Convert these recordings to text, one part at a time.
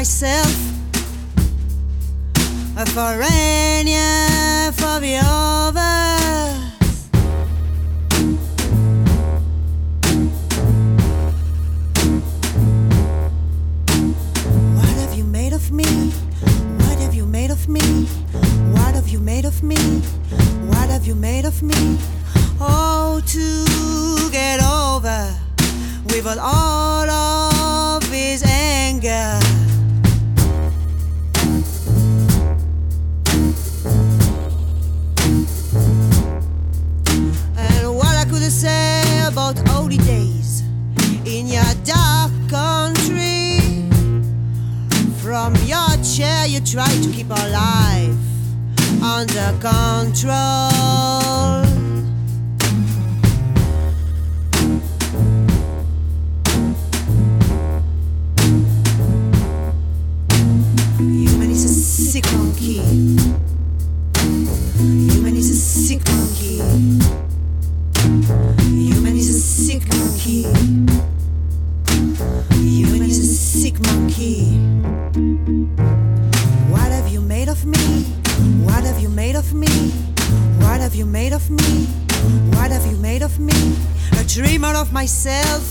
myself, for any for the others. What have you made of me? What have you made of me? What have you made of me? What have you made of me? Oh, to get over with all of his anger. And what I could say about holy days in your dark country. From your chair you try to keep our life under control. Human is a sick monkey. Human is a sick monkey. Human is a sick monkey. Human is a sick monkey. What have you made of me? What have you made of me? What have you made of me? What have you made of me? A dreamer of myself,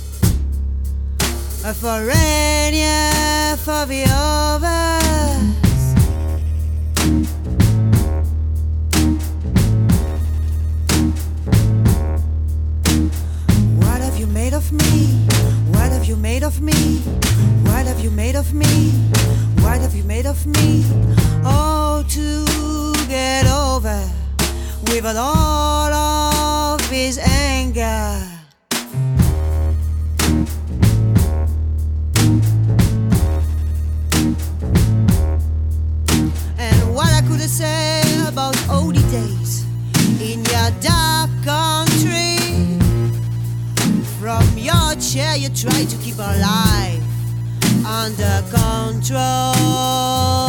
a foreigner for the others. What have you made of me? What have you made of me? What have you made of me? What have you made of me? Oh, to get over with all of his anger. And what I could say about holy days in your dark country. From your chair you try to keep our life under control.